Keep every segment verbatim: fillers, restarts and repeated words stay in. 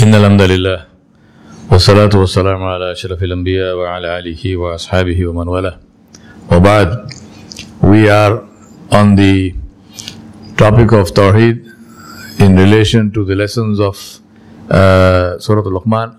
إن الحمد لله والصلاة والسلام على أشرف الأنبياء وعلى آله وأصحابه ومن والاه. وبعد, we are on the topic of Tawheed in relation to the lessons of uh, Surah Al-Luqman.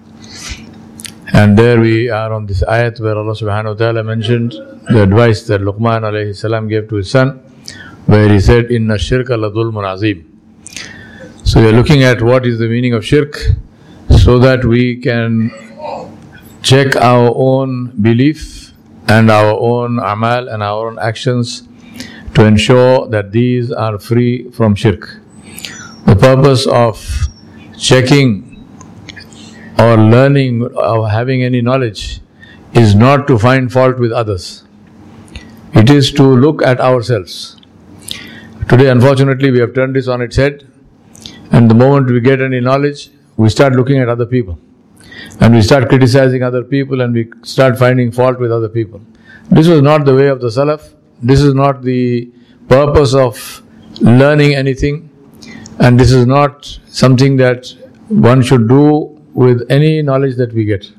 And there we are on this ayat where Allah subhanahu wa ta'ala mentioned the advice that Luqman alayhi salam gave to his son, where he said, Inna shirka la dhulmun azim. So we are looking at what is the meaning of shirk so that we can check our own belief and our own amal and our own actions to ensure that these are free from shirk. The purpose of checking or learning or having any knowledge is not to find fault with others. It is to look at ourselves. Today, unfortunately, we have turned this on its head, and the moment we get any knowledge, we start looking at other people. And we start criticizing other people and we start finding fault with other people. This was not the way of the Salaf. This is not the purpose of learning anything. And this is not something that one should do with any knowledge that we get.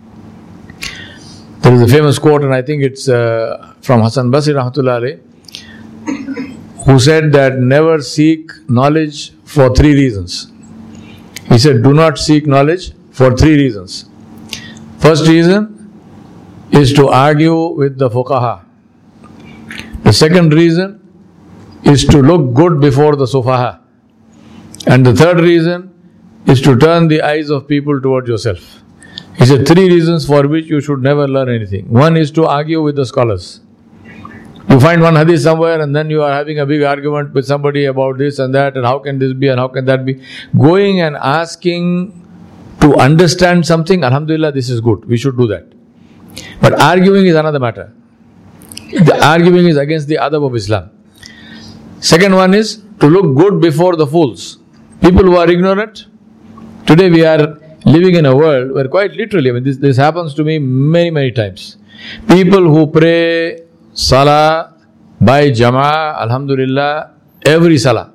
There is a famous quote, and I think it's uh, from Hasan Basri rahmatullah alayh, who said that never seek knowledge for three reasons. He said, do not seek knowledge for three reasons. First reason is to argue with the fuqaha. The second reason is to look good before the sufaha. And the third reason is to turn the eyes of people towards yourself. He said three reasons for which you should never learn anything. One is to argue with the scholars. You find one hadith somewhere and then you are having a big argument with somebody about this and that and how can this be and how can that be. Going and asking to understand something, alhamdulillah, this is good. We should do that. But arguing is another matter. The arguing is against the adab of Islam. Second one is to look good before the fools. People who are ignorant. Today we are living in a world where quite literally, I mean this, this happens to me many, many times. People who pray Salah by Jama'ah, alhamdulillah, every Salah.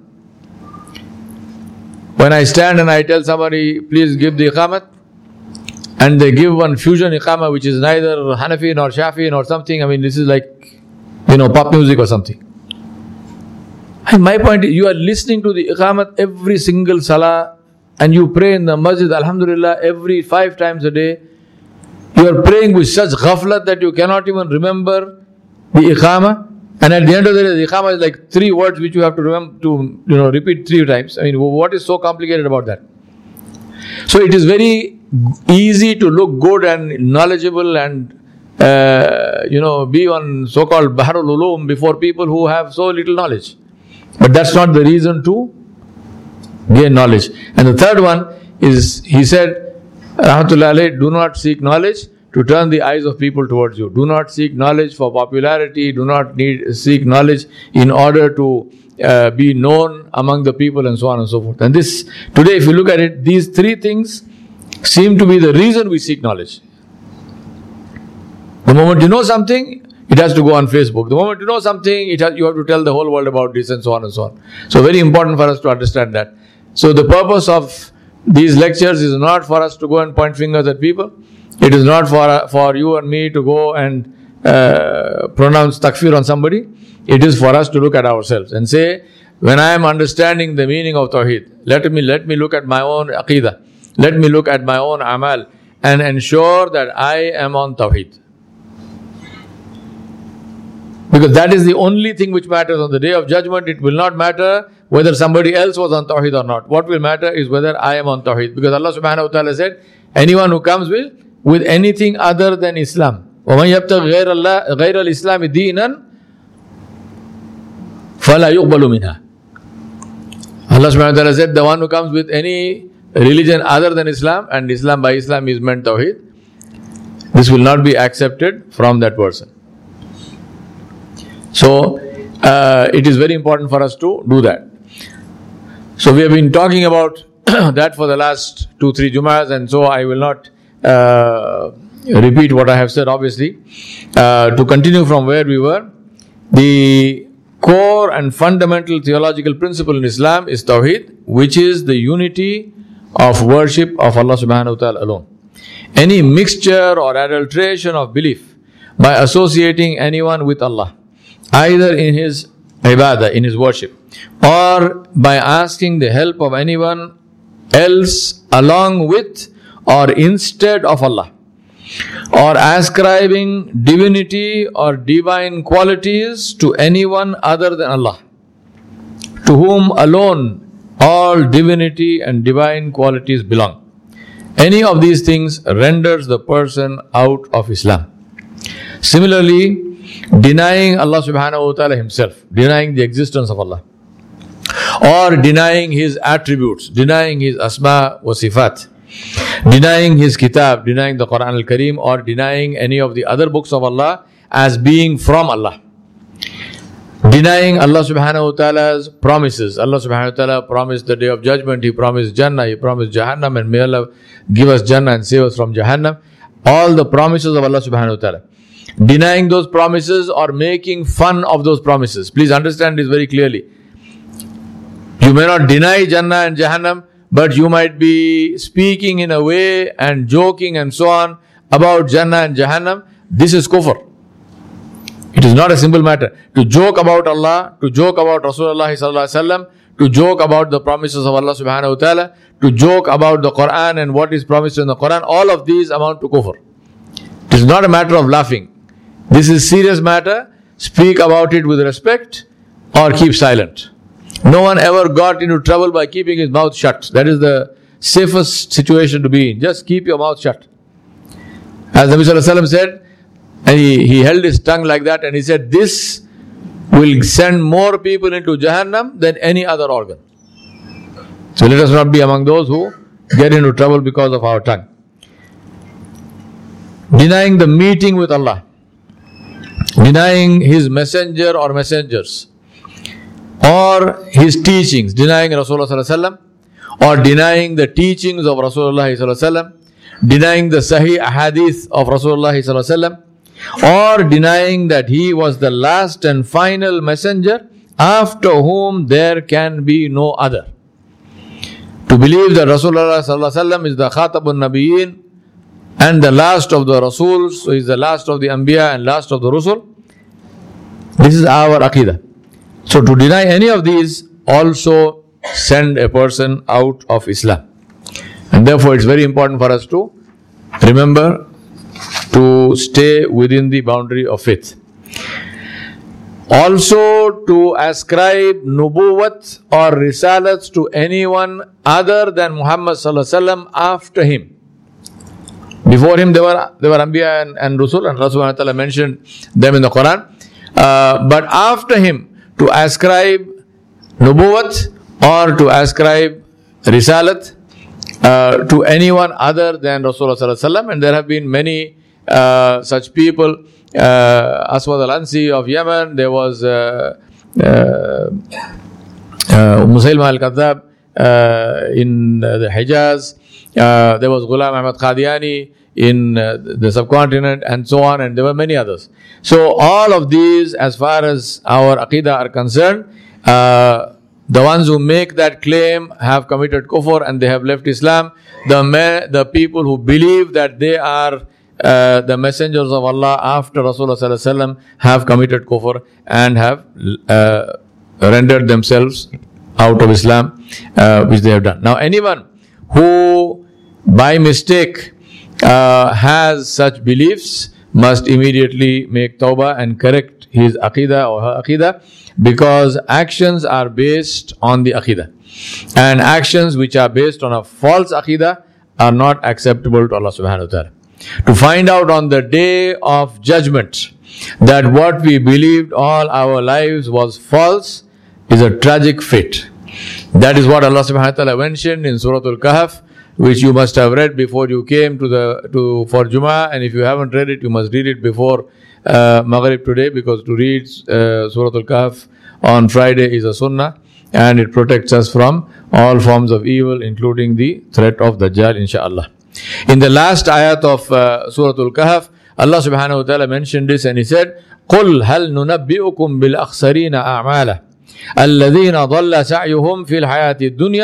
When I stand and I tell somebody, please give the Iqamat, and they give one fusion Iqamah which is neither Hanafi nor Shafi nor something, I mean this is like, you know, pop music or something. And my point is, you are listening to the Iqamat every single Salah and you pray in the masjid, alhamdulillah, every five times a day. You are praying with such ghaflat that you cannot even remember the Iqamah, and at the end of the day, the Iqamah is like three words which you have to remember to, you know, repeat three times. I mean, what is so complicated about that? So it is very easy to look good and knowledgeable and uh, you know, be on so-called Baharul Ulum before people who have so little knowledge. But that's not the reason to gain knowledge. And the third one is, he said, Rahmatullah alayh, do not seek knowledge to turn the eyes of people towards you. Do not seek knowledge for popularity. Do not need seek knowledge in order to uh, be known among the people and so on and so forth. And this, today if you look at it, these three things seem to be the reason we seek knowledge. The moment you know something, it has to go on Facebook. The moment you know something, it has, you have to tell the whole world about this and so on and so on. So very important for us to understand that. So the purpose of these lectures is not for us to go and point fingers at people. It is not for for you and me to go and uh, pronounce takfir on somebody. It is for us to look at ourselves and say, when I am understanding the meaning of Tawheed, let me let me look at my own aqidah, let me look at my own amal and ensure that I am on Tawheed. Because that is the only thing which matters on the day of judgment. It will not matter whether somebody else was on Tawheed or not. What will matter is whether I am on Tawheed. Because Allah subhanahu wa ta'ala said, anyone who comes with with anything other than Islam, وَمَنْ يَبْتَغْ غَيْرَ الْإِسْلَامِ دِينًا فَلَا يُقْبَلُ مِنْهَا. Allah subhanahu wa ta'ala said, the one who comes with any religion other than Islam, and Islam by Islam is meant Tawheed, this will not be accepted from that person. So, uh, it is very important for us to do that. So, we have been talking about that for the last two, three Jum'ahs, and so I will not uh, repeat what I have said, obviously. Uh, to continue from where we were, the core and fundamental theological principle in Islam is Tawheed, which is the unity of worship of Allah subhanahu wa ta'ala alone. Any mixture or adulteration of belief by associating anyone with Allah, either in his ibadah, in his worship, or by asking the help of anyone else along with or instead of Allah, or ascribing divinity or divine qualities to anyone other than Allah, to whom alone all divinity and divine qualities belong. Any of these things renders the person out of Islam. Similarly, denying Allah subhanahu wa ta'ala himself, denying the existence of Allah, or denying his attributes, denying his asma wa sifat, denying his kitab, denying the Quran al-Kareem, or denying any of the other books of Allah as being from Allah. Denying Allah subhanahu wa ta'ala's promises. Allah subhanahu wa ta'ala promised the day of judgment, He promised Jannah, He promised Jahannam, and may Allah give us Jannah and save us from Jahannam. All the promises of Allah subhanahu wa ta'ala. Denying those promises or making fun of those promises. Please understand this very clearly. You may not deny Jannah and Jahannam, but you might be speaking in a way and joking and so on about Jannah and Jahannam. This is kufr. It is not a simple matter. To joke about Allah, to joke about Rasulullah sallallahu alaihi wasallam, to joke about the promises of Allah subhanahu wa ta'ala, to joke about the Quran and what is promised in the Quran, all of these amount to kufr. It is not a matter of laughing. This is serious matter. Speak about it with respect or keep silent. No one ever got into trouble by keeping his mouth shut. That is the safest situation to be in. Just keep your mouth shut. As Nabi sallallahu alaihi wasallam said, and he, he held his tongue like that and he said, this will send more people into Jahannam than any other organ. So let us not be among those who get into trouble because of our tongue. Denying the meeting with Allah, denying His messenger or messengers, or His teachings, denying Rasulullah sallallahu alaihi wasallam, or denying the teachings of Rasulullah sallallahu alaihi wasallam, denying the Sahih Ahadith of Rasulullah sallallahu alaihi wasallam, or denying that he was the last and final messenger after whom there can be no other. To believe that Rasulullah sallallahu alaihi wasallam is the Khatabun Nabiyyin and the last of the Rasuls, so he is the last of the Anbiya and last of the Rusul. This is our Aqidah. So to deny any of these also send a person out of Islam. And therefore it's very important for us to remember to stay within the boundary of faith. Also to ascribe nubuwat or risalats to anyone other than Muhammad sallallahu alaihi wasallam after him. Before him there were there were Anbiya and, and Rusul, and Allah subhanahu wa ta'ala mentioned them in the Quran. Uh, but after him to ascribe nubuwat or to ascribe risalat uh, to anyone other than Rasulullah sallallahu alaihi wasallam, and there have been many Uh, such people. uh, Aswad al-Ansi of Yemen, there was uh, uh, uh, Musaylima al-Kadhab uh, in uh, the Hijaz, uh, there was Ghulam Ahmad Qadiani in uh, the subcontinent, and so on, and there were many others. So all of these, as far as our Aqidah are concerned, uh, the ones who make that claim have committed kufr and they have left Islam. The, me- the people who believe that they are Uh, the messengers of Allah after Rasulullah sallallahu alaihi wasallam have committed kufr and have uh, rendered themselves out of Islam, uh, which they have done. Now anyone who by mistake uh, has such beliefs must immediately make tawbah and correct his aqidah or her aqidah, because actions are based on the aqidah, and actions which are based on a false aqidah are not acceptable to Allah subhanahu wa ta'ala. To find out on the day of judgment that what we believed all our lives was false is a tragic fate. That is what Allah subhanahu wa ta'ala mentioned in Surah Al-Kahf, which you must have read before you came to the to for Jummah, and if you haven't read it, you must read it before uh, Maghrib today, because to read uh, Surah Al-Kahf on Friday is a sunnah, and it protects us from all forms of evil, including the threat of Dajjal, inshaAllah. In the last ayat of uh, Surah Al-Kahf, Allah subhanahu wa ta'ala mentioned this, and He said, قُلْ هَلْ نُنَبِّئُكُمْ بِالْأَخْسَرِينَ أَعْمَالًا الَّذِينَ ضَلَّ سَعْيُهُمْ فِي الْحَيَاةِ الدُّنْيَا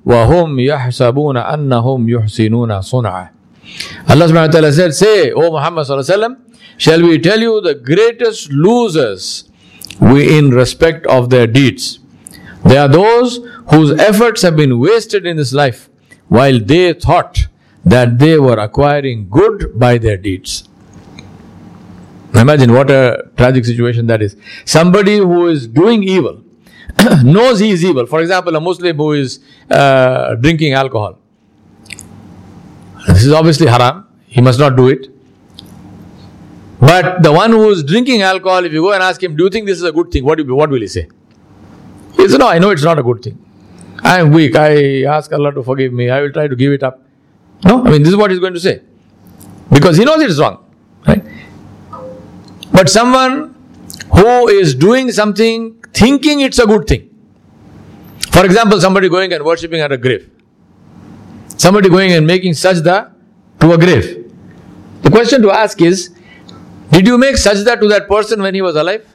وَهُمْ يَحْسَبُونَ أَنَّهُمْ يُحْسِنُونَ صُنْعًا. Allah subhanahu wa ta'ala said, say, O Muhammad sallallahu alaihi wasallam, shall we tell you the greatest losers we in respect of their deeds? They are those whose efforts have been wasted in this life, while they thought that they were acquiring good by their deeds. Imagine what a tragic situation that is. Somebody who is doing evil, knows he is evil. For example, a Muslim who is uh, drinking alcohol. This is obviously haram. He must not do it. But the one who is drinking alcohol, if you go and ask him, do you think this is a good thing? What, what will he say? He says, no, I know it's not a good thing. I am weak. I ask Allah to forgive me. I will try to give it up. No, I mean, this is what he's going to say. Because he knows it's wrong. Right? But someone who is doing something thinking it's a good thing. For example, somebody going and worshipping at a grave. Somebody going and making sajda to a grave. The question to ask is, did you make sajda to that person when he was alive?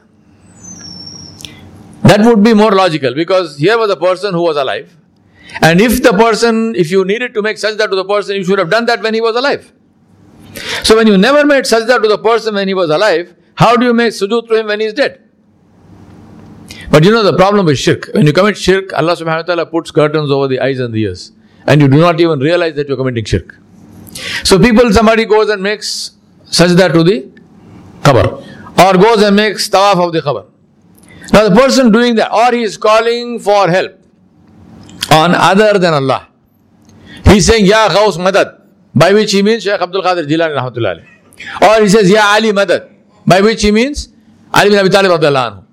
That would be more logical, because here was a person who was alive. And if the person, if you needed to make sajda to the person, you should have done that when he was alive. So when you never made sajda to the person when he was alive, how do you make sujood to him when he is dead? But you know the problem with shirk. When you commit shirk, Allah subhanahu wa ta'ala puts curtains over the eyes and the ears. And you do not even realize that you are committing shirk. So people, somebody goes and makes sajda to the qabr. Or goes and makes tawaf of the qabr. Now the person doing that, or he is calling for help on other than Allah. He is saying, Ya Ghaus Madad, by which he means Shaykh Abdul Qadir Jilani Rahmatullahi alayhi. Or he says, Ya Ali Madad, by which he means Ali bin Abi Talib Radhiyallahu anhu.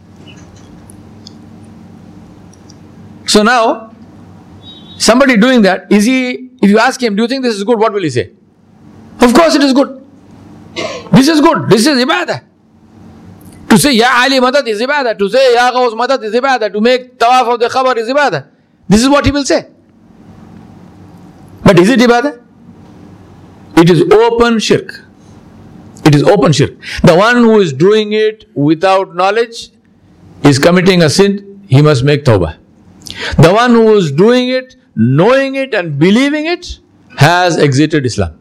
So now, somebody doing that, is he, if you ask him, do you think this is good, what will he say? Of course it is good. This is good. This is ibadah. To say Ya Ali Madad is ibadah. To say Ya Ghaus Madad is ibadah. To make tawaf of the khabar is ibadah. This is what he will say. But is it ibadah? It is open shirk. It is open shirk. The one who is doing it without knowledge is committing a sin. He must make tawbah. The one who is doing it, knowing it and believing it, has exited Islam.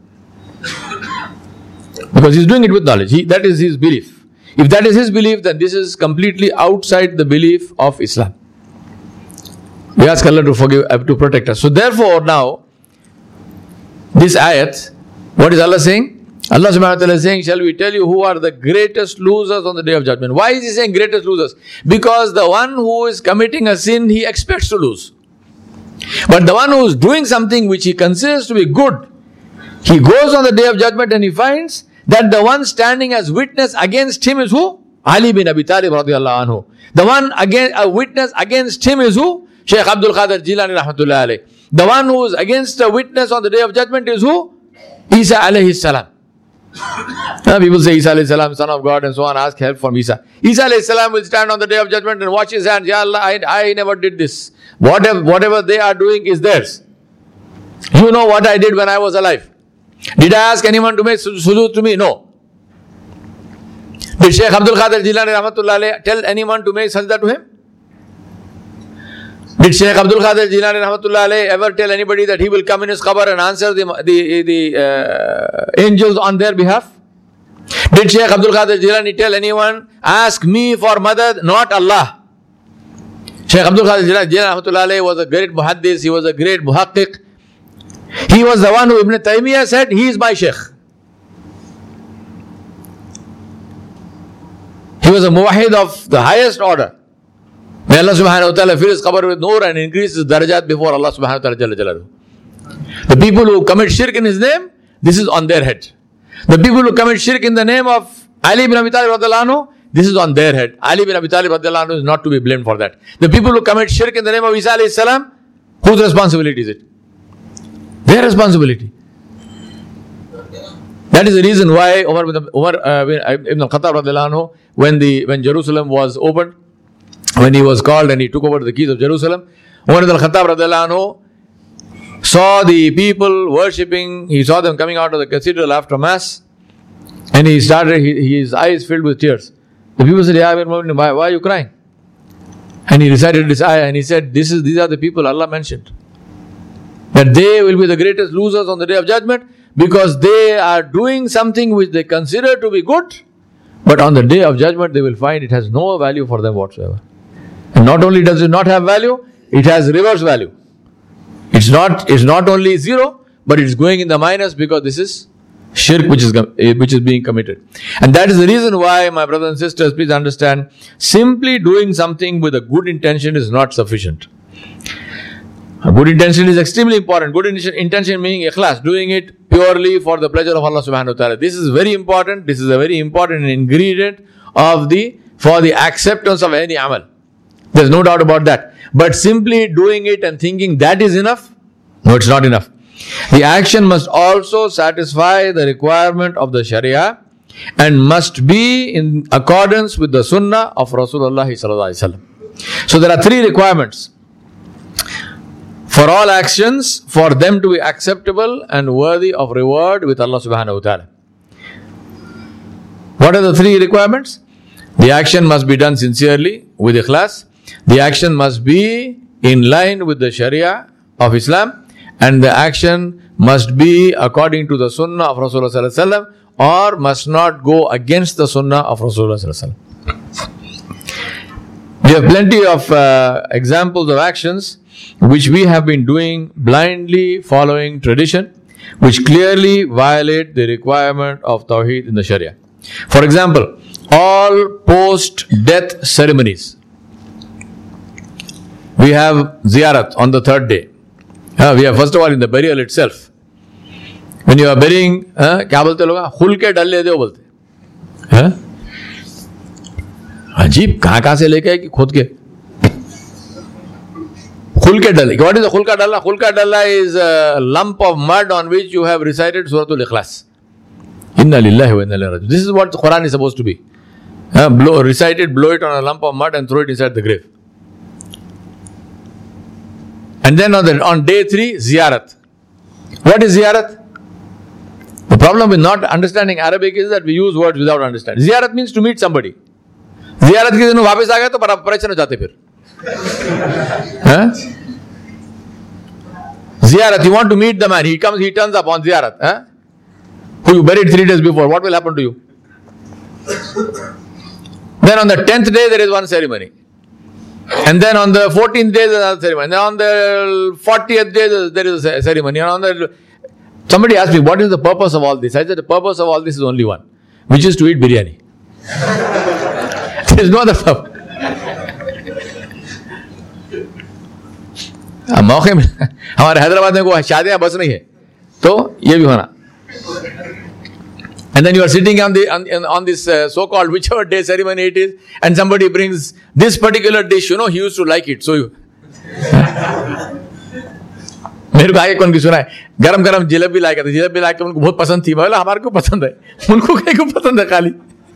Because he is doing it with knowledge. He, that is his belief. If that is his belief, then this is completely outside the belief of Islam. We ask Allah to forgive, to protect us. So therefore now, this ayat, what is Allah saying? Allah subhanahu wa ta'ala is saying, shall we tell you who are the greatest losers on the day of judgment? Why is he saying greatest losers? Because the one who is committing a sin, he expects to lose. But the one who is doing something which he considers to be good, he goes on the day of judgment and he finds that the one standing as witness against him is who? Ali bin Abi Talib radiyallahu anhu. The one against, a witness against him is who? Shaykh Abdul Qadir Jilani rahmatullahi alayhi. The one who is against a witness on the day of judgment is who? Isa alayhi salam. Now people say Isa alayhi salam, son of God and so on, ask help from Isa. Isa alayhi salam will stand on the day of judgment and wash his hands. Ya Allah, I, I never did this. Whatever, whatever they are doing is theirs. You know what I did when I was alive. Did I ask anyone to make sujood to me? No. Did Shaykh Abdul Qadir Jilani rahmatullahi alayhi tell anyone to make sajda to him? Did Shaykh Abdul Qadir Jilani rahmatullahi alayhi ever tell anybody that he will come in his qabr and answer the, the, the uh, angels on their behalf? Did Shaykh Abdul Qadir Jilani tell anyone, ask me for madad, not Allah? Shaykh Abdul Qadir Jilani rahmatullahi alayhi was a great muhaddis, he was a great muhaqqiq. He was the one who Ibn Taymiyyah said, he is my Shaykh. He was a muwahid of the highest order. May Allah subhanahu wa ta'ala fill his qabr with nur and increase his darajat before Allah subhanahu wa ta'ala jalla jalaluhu. The people who commit shirk in his name, this is on their head. The people who commit shirk in the name of Ali bin Abi Talib radhiyallahu anhu, this is on their head. Ali bin Abi Talib radhiyallahu anhu is not to be blamed for that. The people who commit shirk in the name of Isa alayhi salam, whose responsibility is it? Their responsibility. That is the reason why Umar ibn, Umar, uh, ibn al-Khattab radhiyallahu anhu, when, the, when Jerusalem was opened, when he was called and he took over the keys of Jerusalem, Umar ibn al-Khattab radhiyallahu anhu saw the people worshipping, he saw them coming out of the cathedral after mass, and he started, he, his eyes filled with tears. The people said, Ya Amir al-Mu'minin, why, why are you crying? And he recited this ayah and he said, this is, these are the people Allah mentioned. that they will be the greatest losers on the day of judgment because they are doing something which they consider to be good, but on the day of judgment they will find it has no value for them whatsoever. And not only does it not have value, it has reverse value. It's not, it's not only zero, but it's going in the minus because this is shirk which is, which is being committed. And that is the reason why, my brothers and sisters, please understand, simply doing something with a good intention is not sufficient. A good intention is extremely important. Good intention, intention meaning ikhlas, doing it purely for the pleasure of Allah subhanahu wa ta'ala. This is very important. This is a very important ingredient of the, for the acceptance of any amal. There's no doubt about that. But simply doing it and thinking that is enough, no, it's not enough. The action must also satisfy the requirement of the Sharia and must be in accordance with the Sunnah of Rasulullah sallallahu alaihi wasallam. So there are three requirements for all actions for them to be acceptable and worthy of reward with Allah subhanahu wa ta'ala. What are the three requirements? The action must be done sincerely with ikhlas. The action must be in line with the Sharia of Islam, and the action must be according to the Sunnah of Rasulullah sallallahu alaihi wasallam, or must not go against the Sunnah of Rasulullah sallallahu alaihi wasallam. We have plenty of uh, examples of actions which we have been doing blindly following tradition, which clearly violate the requirement of Tawheed in the Sharia. For example, all post-death ceremonies. We have ziyarat on the third day. Uh, we have first of all in the burial itself. When you are burying, क्या बोलते लोग? खुल के डल्ले दो बोलते. अजीब कहाँ कहाँ से लेके कि खुद के खुल के डल्ले. What is the khulka dalla? Khulka dalla is a lump of mud on which you have recited Suratul Ikhlas. Inna lillahi wa inna ilaihi raji'un. This is what the Quran is supposed to be. Uh, blow, recite it, blow it on a lump of mud and throw it inside the grave. And then on, the, on day three, ziyarat. What is ziyarat? The problem with not understanding Arabic is that we use words without understanding. Ziyarat means to meet somebody. Ziyarat के दिन वापस आ गए तो परेशान हो जाते फिर. Ziyarat, you want to meet the man. He comes, he turns up on ziyarat. Huh? Who you buried three days before. What will happen to you? Then on the tenth day there is one ceremony. And then on the fourteenth day, there is another ceremony. And then on the fortieth day, there is a ceremony. And on the, somebody asked me, what is the purpose of all this? I said, the purpose of all this is only one, which is to eat biryani. There is no other purpose. मौके में हमारे हैदराबाद में कोई शादियां बस नहीं है, तो ये भी होना. And then you are sitting on the on, on this uh, so-called whichever day ceremony it is, and somebody brings this particular dish. You know, he used to like it, so you. मेरे को आगे कौन की सुना है, गरम गरम जलेबी लाया था, जलेबी लाके उनको बहुत पसंद थी. बोला हमारे को पसंद है, उनको कहीं को पसंद है खाली.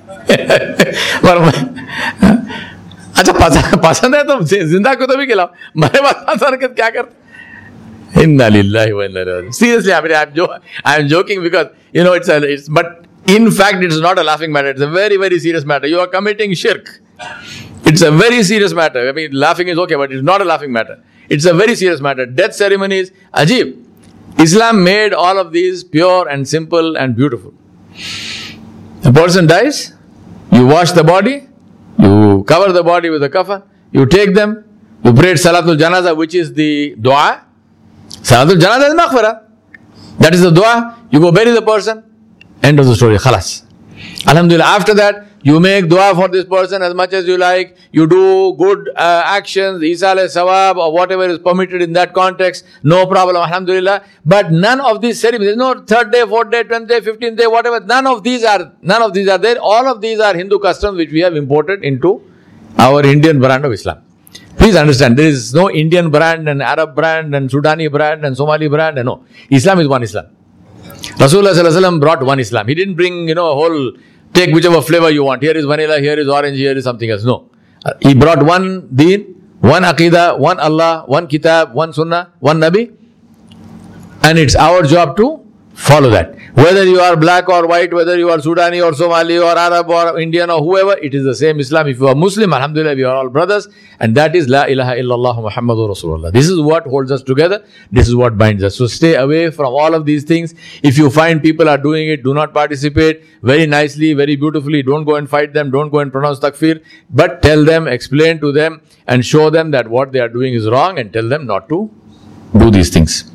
अच्छा पसंद पसंद है तो जिंदा को तो भी खिलाओ, मरे बाद पसंद कर क्या करते. Inna lillahi wa inna ilaihi raji'un. Seriously, I mean, I'm, jo- I'm joking because, you know, it's a, it's, but in fact, it's not a laughing matter. It's a very, very serious matter. You are committing shirk. It's a very serious matter. I mean, laughing is okay, but it's not a laughing matter. It's a very serious matter. Death ceremonies, ajib. Islam made all of these pure and simple and beautiful. A person dies, you wash the body, you cover the body with a kafan, you take them, you pray Salatul Janaza, which is the dua. Salatul Janaza is maghfirah. That is the dua. You go bury the person. End of the story. Khalas. Alhamdulillah. After that, you make dua for this person as much as you like. You do good uh, actions, isal sawab or whatever is permitted in that context. No problem. Alhamdulillah. But none of these ceremonies, no third day, fourth day, tenth day, fifteenth day, whatever. None of these are, none of these are there. All of these are Hindu customs which we have imported into our Indian brand of Islam. Please understand, there is no Indian brand and Arab brand and Sudani brand and Somali brand. And no, Islam is one Islam. Rasulullah sallallahu alaihi wasallam brought one Islam. He didn't bring, you know, a whole, take whichever flavor you want. Here is vanilla, here is orange, here is something else. No. He brought one deen, one aqidah, one Allah, one kitab, one sunnah, one nabi. And it's our job to follow that. Whether you are black or white, whether you are Sudani or Somali or Arab or Indian or whoever, it is the same Islam. If you are Muslim, alhamdulillah, we are all brothers. And that is La ilaha illallah Muhammadur Rasulullah. This is what holds us together. This is what binds us. So stay away from all of these things. If you find people are doing it, do not participate. Very nicely, very beautifully. Don't go and fight them. Don't go and pronounce takfir. But tell them, explain to them and show them that what they are doing is wrong and tell them not to do these things.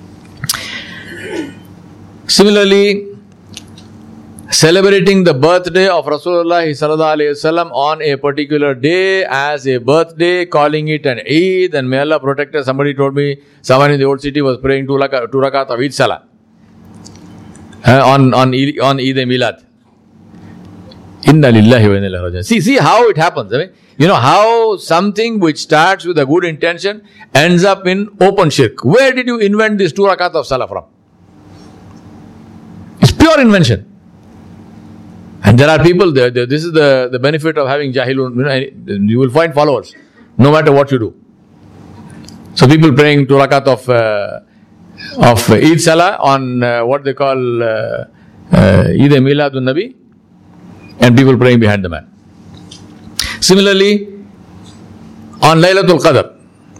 Similarly, celebrating the birthday of Rasulullah sallallahu alaihi wasallam on a particular day as a birthday, calling it an Eid, and may Allah protect us. Somebody told me someone in the old city was praying two rakat of Eid Salah uh, on on on Eid Milad. Inna lillahi wa inna ilaihi raji'un. See, see how it happens. I mean, you know how something which starts with a good intention ends up in open shirk. Where did you invent this two rakat of Salah from? It's pure invention. And there are people there, there this is the, the benefit of having jahilun. You know, you will find followers no matter what you do. So people praying two rakat of uh, of Eid Salah on uh, what they call uh, uh, Eid Miladun Nabi, and people praying behind the man. Similarly, on Laylatul Qadr,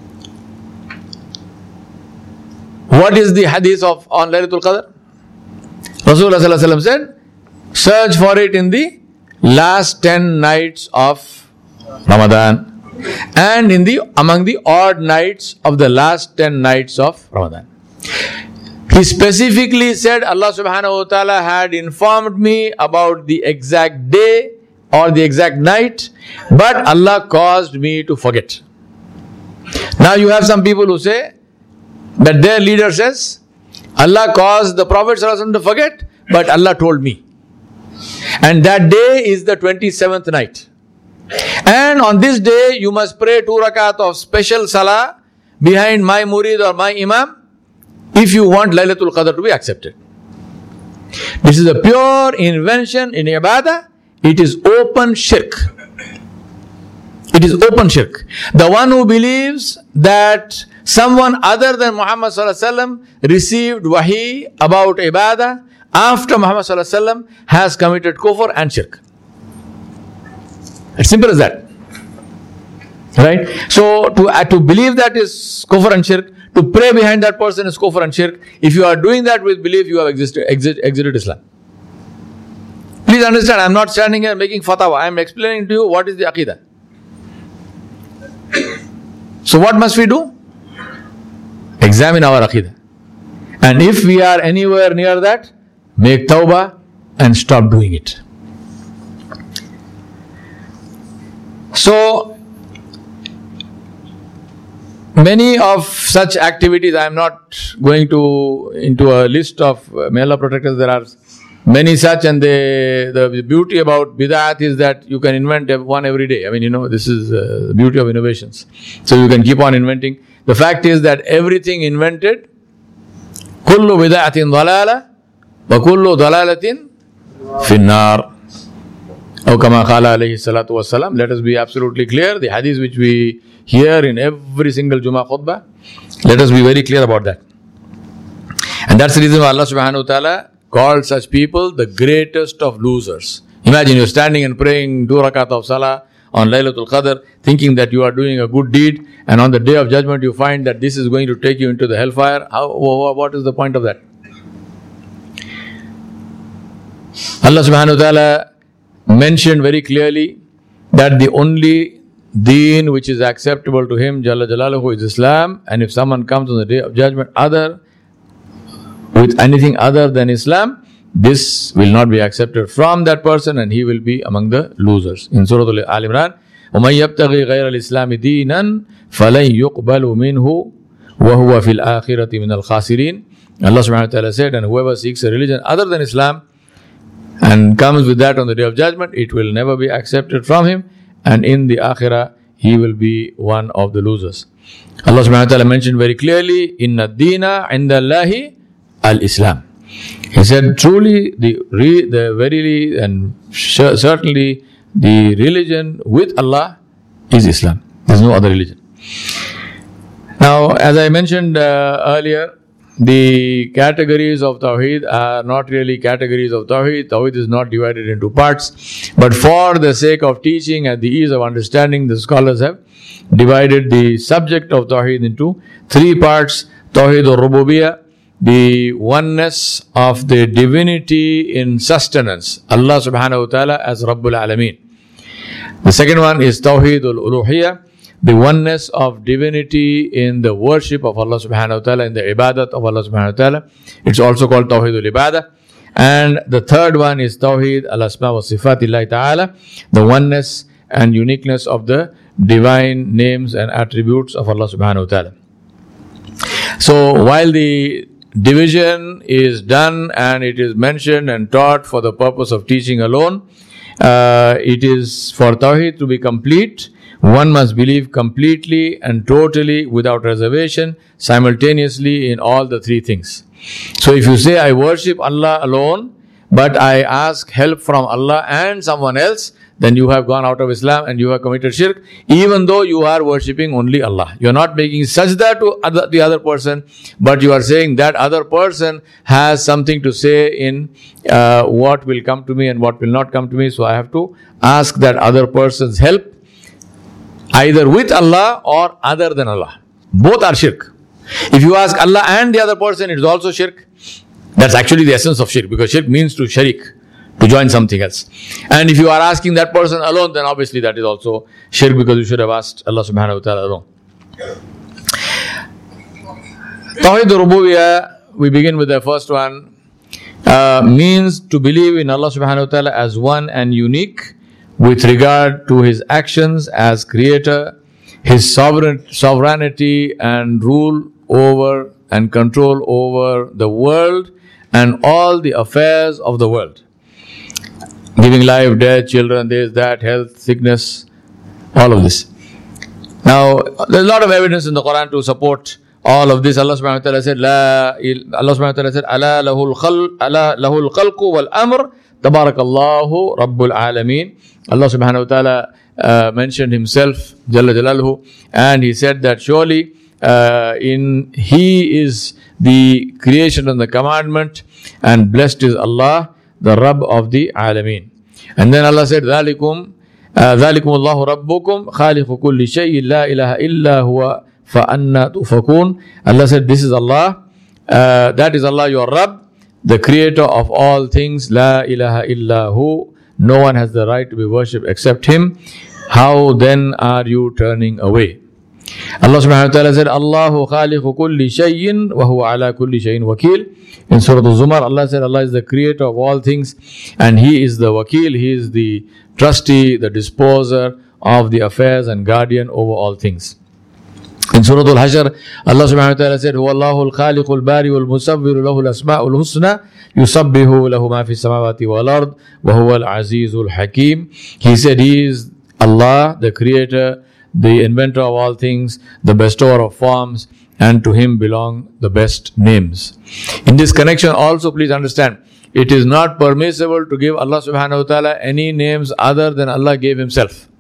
what is the hadith of on Laylatul Qadr? Rasulullah sallallahu alaihi wasallam said, search for it in the last ten nights of Ramadan and in the among the odd nights of the last ten nights of Ramadan. He specifically said Allah subhanahu wa ta'ala had informed me about the exact day or the exact night, but Allah caused me to forget. Now you have some people who say that their leader says, Allah caused the Prophet sallallahu alaihi wasallam to forget, but Allah told me. And that day is the twenty-seventh night. And on this day, you must pray two rakat of special salah behind my murid or my imam if you want Laylatul Qadr to be accepted. This is a pure invention in ibadah. It is open shirk. It is open shirk. The one who believes that someone other than Muhammad sallallahu alaihi wasallam received wahi about ibadah after Muhammad sallallahu alaihi wasallam has committed kufr and shirk. As simple as that. Right? So to, uh, to believe that is kufr and shirk, to pray behind that person is kufr and shirk. If you are doing that with belief, you have existed, exit, exited Islam. Please understand, I am not standing here making fatwa. I am explaining to you what is the aqidah. So what must we do? Examine our aqidah. And if we are anywhere near that, make tawbah and stop doing it. So, many of such activities, I am not going to into a list of, uh, may Allah protect us, there are many such, and they, the beauty about bid'at is that you can invent one every day. I mean, you know, this is uh, the beauty of innovations. So you can keep on inventing. The fact is that everything invented, kullu bid'atin dalala wa kullu dalalatin finnar. Aw kama qala alayhi salatu wassalam. Let us be absolutely clear. The hadith which we hear in every single Jummah khutbah, let us be very clear about that. And that's the reason why Allah subhanahu wa ta'ala called such people the greatest of losers. Imagine you're standing and praying two rakat of salah on Laylatul Qadr, thinking that you are doing a good deed, and on the day of judgment you find that this is going to take you into the hellfire. How, what is the point of that? Allah subhanahu wa ta'ala mentioned very clearly that the only deen which is acceptable to Him, Jalla Jalaluhu, is Islam, and if someone comes on the day of judgment other with anything other than Islam, this will not be accepted from that person and he will be among the losers. In Surah Al-Imran, وَمَنْ يَبْتَغِي غَيْرَ الْإِسْلَامِ دِينًا فَلَنْ يُقْبَلُ مِنْهُ وَهُوَ فِي الْآخِرَةِ مِنَ الْخَاسِرِينَ. Allah subhanahu wa ta'ala said, and whoever seeks a religion other than Islam and comes with that on the day of judgment, it will never be accepted from him, and in the akhirah he will be one of the losers. Allah subhanahu wa ta'ala mentioned very clearly, Inna ad-deena inda Allahi al-Islam. He said, truly, the, re, the verily and sure, certainly the religion with Allah is Islam. There is no other religion. Now, as I mentioned uh, earlier, the categories of Tawheed are not really categories of Tawheed. Tawheed is not divided into parts. But for the sake of teaching and the ease of understanding, the scholars have divided the subject of Tawheed into three parts. Tawheed al-Rububiyyah, the oneness of the divinity in sustenance, Allah subhanahu wa ta'ala as Rabbul Alameen. The second one is Tawheed al-Uluhiyyah, the oneness of divinity in the worship of Allah subhanahu wa ta'ala, in the ibadat of Allah subhanahu wa ta'ala. It's also called Tawheed al-Ibadah. And the third one is Tawheed al-Asma wa Sifatillahi ta'ala, the oneness and uniqueness of the divine names and attributes of Allah subhanahu wa ta'ala. So while the division is done and it is mentioned and taught for the purpose of teaching alone, uh, it is for Tawheed to be complete. One must believe completely and totally without reservation, simultaneously in all the three things. So if you say, I worship Allah alone, but I ask help from Allah and someone else, then you have gone out of Islam and you have committed shirk, even though you are worshipping only Allah. You are not making sajda to other, the other person, but you are saying that other person has something to say in uh, what will come to me and what will not come to me. So I have to ask that other person's help, either with Allah or other than Allah. Both are shirk. If you ask Allah and the other person, it is also shirk. That's actually the essence of shirk, because shirk means to sharik, to join something else. And if you are asking that person alone, then obviously that is also shirk, because you should have asked Allah subhanahu wa ta'ala alone. Tawheed al-Rububiyyah, we begin with the first one, uh, means to believe in Allah subhanahu wa ta'ala as one and unique with regard to His actions as creator, His sovereign, sovereignty and rule over and control over the world and all the affairs of the world. Giving life, death, children, this, that, health, sickness, all of this. Now, there's a lot of evidence in the Quran to support all of this. Allah subhanahu wa ta'ala said, La, Allah subhanahu wa ta'ala said, Ala lahul khal, ala lahul khalqu wal amr, tabarakallahu rabbul alameen. Allah subhanahu wa ta'ala uh, mentioned Himself, Jalla Jalaluhu, and He said that surely uh, in He is the creation and the commandment, and blessed is Allah, the Rabb of the Alameen. And then Allah said, ذَلِكُمْ ذَلِكُمُ اللَّهُ رَبُّكُمْ خَالِقُ كُلِّ شَيْءٍ لَا إِلَهَ إِلَّا هُوَ فَأَنَّا تُؤْفَكُونَ. Allah said, this is Allah, uh, that is Allah your Rabb, the creator of all things, La ilaha illa hu. No one has the right to be worshipped except Him. How then are you turning away? Allah subhanahu wa ta'ala said, Allahu khaliqu kulli shay'in wa huwa ala kulli shay'in wakil. In Surah Al-Zumar, Allah said, Allah is the creator of all things and He is the wakil, He is the trustee, the disposer of the affairs and guardian over all things. In Surah Al-Hashr, Allah subhanahu wa ta'ala said, Huwa Allahu al-khaliqu al-bari wal-musawwiru lahu al-asma'u al-husna yusabbihu lahu ma fi samawati wal-ard wa huwa al-azizu al-hakim. He said, He is Allah, the creator, the inventor of all things, the bestower of forms, and to Him belong the best names. In this connection also, please understand, it is not permissible to give Allah subhanahu wa ta'ala any names other than Allah gave Himself.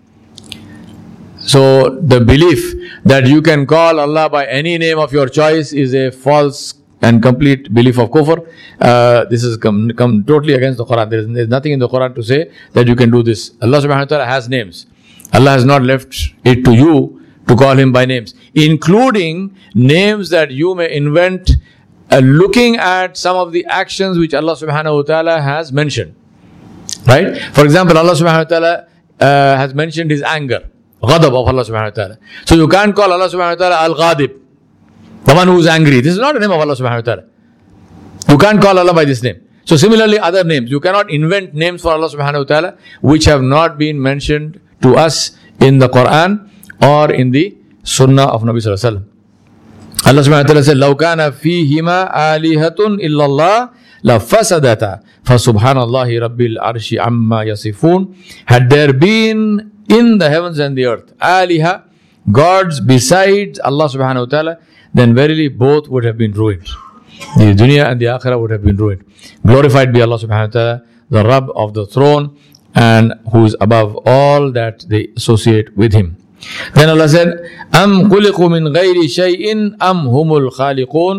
So the belief that you can call Allah by any name of your choice is a false and complete belief of kufr. Uh, this is come, come totally against the Quran. There is, there is nothing in the Quran to say that you can do this. Allah subhanahu wa ta'ala has names. Allah has not left it to you to call Him by names, including names that you may invent uh, looking at some of the actions which Allah subhanahu wa ta'ala has mentioned. Right? For example, Allah subhanahu wa ta'ala uh, has mentioned His anger, ghadab of Allah subhanahu wa ta'ala. So you can't call Allah subhanahu wa ta'ala al-ghadib, the one who is angry. This is not a name of Allah subhanahu wa ta'ala. You can't call Allah by this name. So similarly, other names. You cannot invent names for Allah subhanahu wa ta'ala which have not been mentioned to us in the Quran or in the Sunnah of Nabi sallallahu alaihi wasallam. Allah subhanahu wa ta'ala said, لَوْ كَانَ فِيهِمَا آلِهَةٌ إِلَّا اللَّهِ لَفَسَدَتَا فَسُبْحَانَ اللَّهِ رَبِّ الْعَرْشِ عَمَّا يَصِفُونَ. Had there been in the heavens and the earth aliha, gods besides Allah subhanahu wa ta'ala, then verily both would have been ruined. The dunya and the akhirah would have been ruined. Glorified be Allah subhanahu wa ta'ala, the Rabb of the throne, and who is above all that they associate with Him. Then Allah said, Am khuliqu min ghayri shay'in am humul khaliqun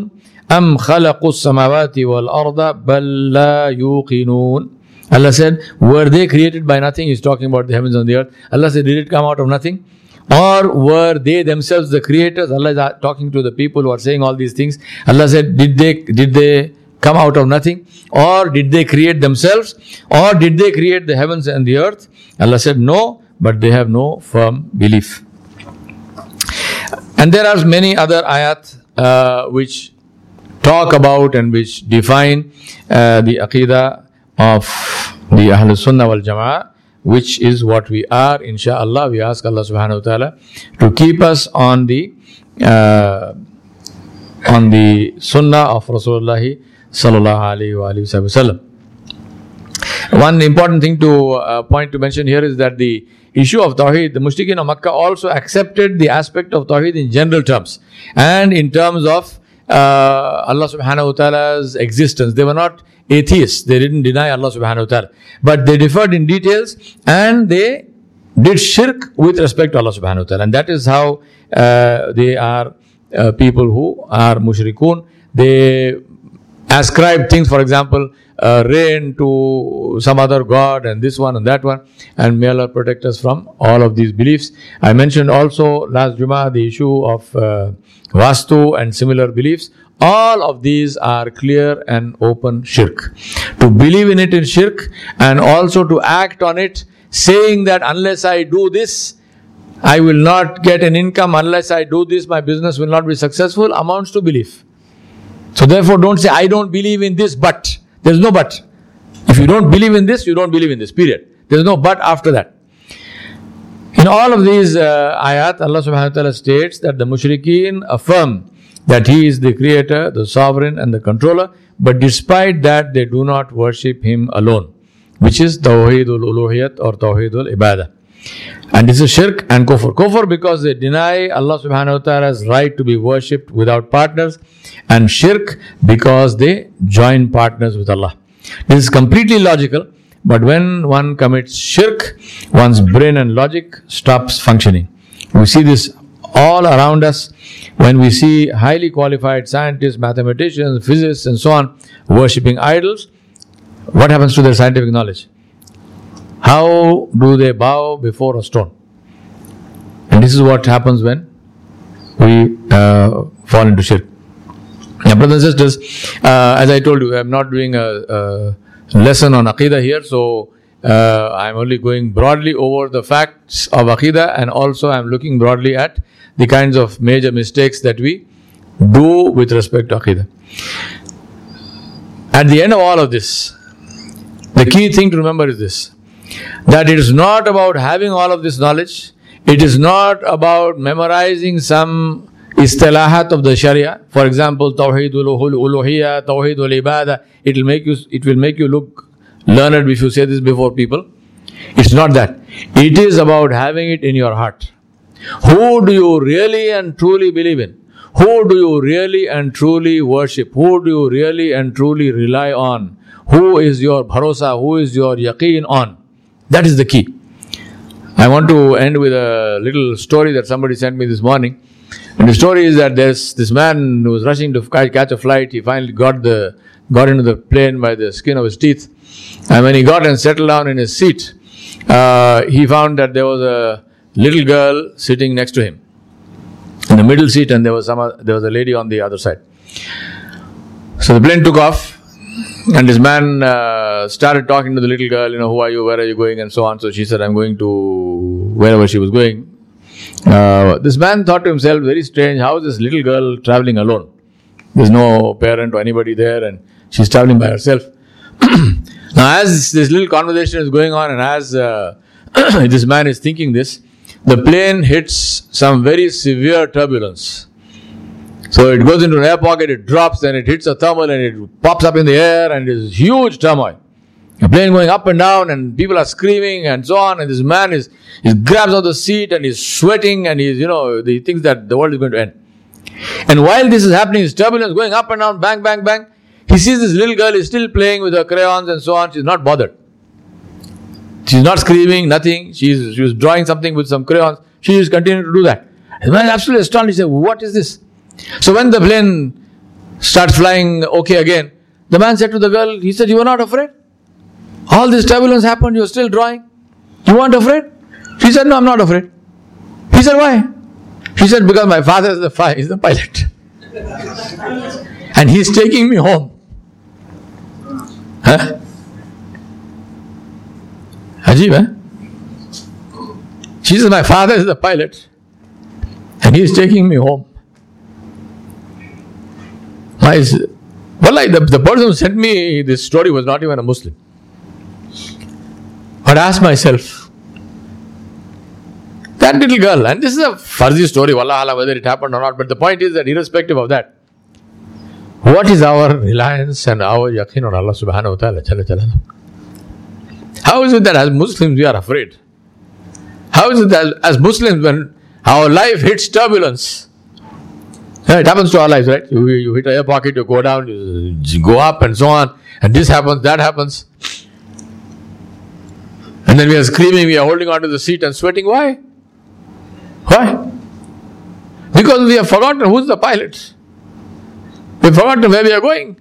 أَمْ خَلَقُوا السَّمَاوَاتِ وَالْأَرْضَ بَلْ لَا يُوقِنُونَ. Allah said, were they created by nothing? He's talking about the heavens and the earth. Allah said, did it come out of nothing? Or were they themselves the creators? Allah is talking to the people who are saying all these things. Allah said, did they, did they come out of nothing? Or did they create themselves? Or did they create the heavens and the earth? Allah said, no, but they have no firm belief. And there are many other ayat uh, which talk about and which define uh, the aqidah of the Ahlul Sunnah wal Jama'ah, which is what we are, insha'Allah. We ask Allah subhanahu wa ta'ala to keep us on the uh, on the Sunnah of Rasulullah sallallahu alayhi wa sallam. One important thing to uh, point to mention here is that the issue of Tawheed, the Mushrikeen of Makkah also accepted the aspect of Tawheed in general terms and in terms of uh, Allah subhanahu wa ta'ala's existence. They were not atheists. They didn't deny Allah subhanahu wa ta'ala. But they differed in details and they did shirk with respect to Allah subhanahu wa ta'ala. And that is how uh, they are uh, people who are mushrikun. They ascribe things, for example, uh, rain to some other god and this one and that one. And may Allah protect us from all of these beliefs. I mentioned also last Jummah the issue of uh, Vastu and similar beliefs. All of these are clear and open shirk. To believe in it is shirk, and also to act on it, saying that unless I do this, I will not get an income. Unless I do this, my business will not be successful, amounts to belief. So therefore, don't say, I don't believe in this, but. There is no but. If you don't believe in this, you don't believe in this, period. There is no but after that. In all of these uh, ayat, Allah subhanahu wa ta'ala states that the mushrikeen affirm that He is the creator, the sovereign and the controller, but despite that they do not worship Him alone, which is Tawheedul Uluhiyat or Tawheedul Ibadah. And this is shirk and kufr. Kufr because they deny Allah subhanahu wa ta'ala's right to be worshipped without partners, and shirk because they join partners with Allah. This is completely logical, but when one commits shirk, one's brain and logic stops functioning. We see this all around us when we see highly qualified scientists, mathematicians, physicists and so on worshipping idols. What happens to their scientific knowledge? How do they bow before a stone? And this is what happens when we uh, fall into shirk. Now, brothers and sisters, uh, as I told you, I'm not doing a, a lesson on Aqidah here, so uh, I'm only going broadly over the facts of Aqidah, and also I'm looking broadly at the kinds of major mistakes that we do with respect to Aqidah. At the end of all of this, the key thing to remember is this, that it is not about having all of this knowledge. It is not about memorizing some istilahat of the Sharia. For example, Tawheedul Uluhiyya, Tawheedul Ibadah. It will make you, it will make you look learned if you say this before people. It's not that. It is about having it in your heart. Who do you really and truly believe in? Who do you really and truly worship? Who do you really and truly rely on? Who is your bharosa? Who is your yaqeen on? That is the key. I want to end with a little story that somebody sent me this morning. And the story is that there's this man who was rushing to catch a flight. He finally got the got into the plane by the skin of his teeth. And when he got and settled down in his seat, uh, he found that there was a little girl sitting next to him in the middle seat, and there was some there was a lady on the other side. So the plane took off. And this man uh, started talking to the little girl, you know, who are you, where are you going, and so on. So she said, I'm going to wherever she was going. Uh, this man thought to himself, very strange, how is this little girl traveling alone? There's no parent or anybody there, and she's traveling by herself. Now, as this little conversation is going on, and as uh, this man is thinking this, the plane hits some very severe turbulence. So it goes into an air pocket, it drops, and it hits a thermal, and it pops up in the air, and it is huge turmoil. A plane going up and down, and people are screaming, and so on, and this man is, he grabs on the seat, and he's sweating, and he's, you know, he thinks that the world is going to end. And while this is happening, his turbulence going up and down, bang, bang, bang, he sees this little girl is still playing with her crayons and so on. She's not bothered. She's not screaming, nothing. She's, she was drawing something with some crayons. She is continuing to do that. The man is absolutely astonished. He said, what is this? So when the plane starts flying okay again. The man said to the girl, he said, you are not afraid? All this turbulence happened, you are still drawing. You weren't afraid? She said, no, I'm not afraid. He said, why? She said, because my father is the, fi- is the pilot. And he's taking me home. Huh? Ajib, eh? She says, my father is the pilot. And he's taking me home. My, Wallahi, the, the person who sent me this story was not even a Muslim. But I asked myself, that little girl, and this is a farzi story, wallah Allah, whether it happened or not, but the point is that irrespective of that, what is our reliance and our yaqeen on Allah subhanahu wa ta'ala? Jalla Jalaluhu? How is it that as Muslims we are afraid? How is it that as Muslims when our life hits turbulence, it happens to our lives, right? You, you hit a air pocket, you go down, you go up and so on, and this happens, that happens. And then we are screaming, we are holding on to the seat and sweating. Why? Why? Because we have forgotten who's the pilot. We have forgotten where we are going.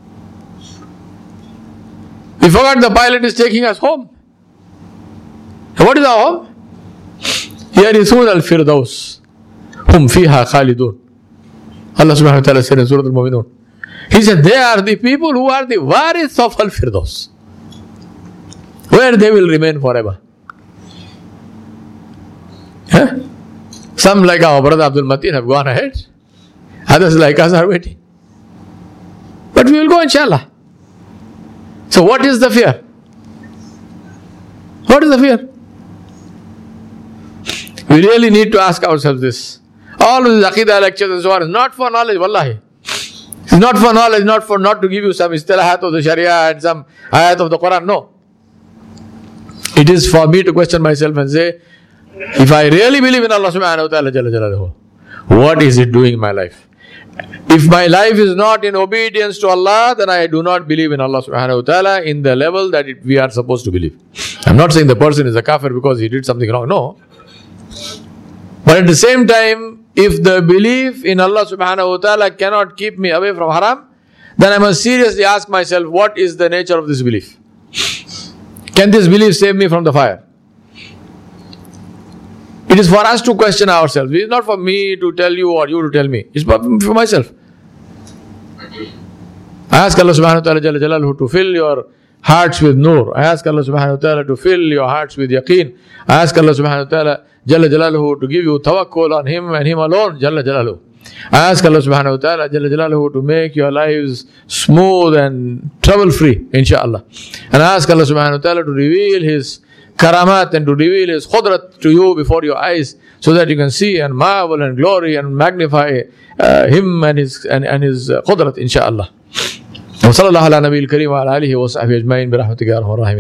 We forgot the pilot is taking us home. And what is our home? يَرِثُونَ الْفِرْدَوْسِ هُمْ فِيهَا خَالِدُونَ. Allah subhanahu wa ta'ala said in Surah Al-Mu'minun. He said, they are the people who are the wariths of Al-Firdaus, where they will remain forever. Huh? Some like our brother Abdul Mateen have gone ahead. Others like us are waiting. But we will go inshallah. So what is the fear? What is the fear? We really need to ask ourselves this. All of these Aqidah lectures and so on is not for knowledge, wallahi. It's not for knowledge, not for not to give you some istilahat of the Sharia and some ayat of the Quran. No. It is for me to question myself and say, if I really believe in Allah subhanahu wa ta'ala jalla jalaluhu, what is it doing in my life? If my life is not in obedience to Allah, then I do not believe in Allah subhanahu wa ta'ala in the level that it, we are supposed to believe. I'm not saying the person is a kafir because he did something wrong. No. But at the same time, if the belief in Allah subhanahu wa ta'ala cannot keep me away from haram, then I must seriously ask myself, what is the nature of this belief? Can this belief save me from the fire? It is for us to question ourselves. It is not for me to tell you or you to tell me. It's for, for myself. I ask Allah subhanahu wa ta'ala jalla jalaluhu to fill your hearts with nur. I ask Allah subhanahu wa ta'ala to fill your hearts with yaqeen. I ask Allah subhanahu wa ta'ala jalla jalaluhu to give you tawakkul on Him and Him alone jalla jalaluhu. I ask Allah subhanahu wa ta'ala jalla jalaluhu to make your lives smooth and trouble free, inshaAllah. And I ask Allah subhanahu wa ta'ala to reveal His karamat and to reveal His khudrat to you before your eyes, so that you can see and marvel and glory and magnify uh, Him and His and, and His uh, khudrat, inshaAllah. Wa sallallahu ala nabiyil kareem wa ala alihi wa sahbihi ajma'in bi rahmatika ya arhamar rahimin.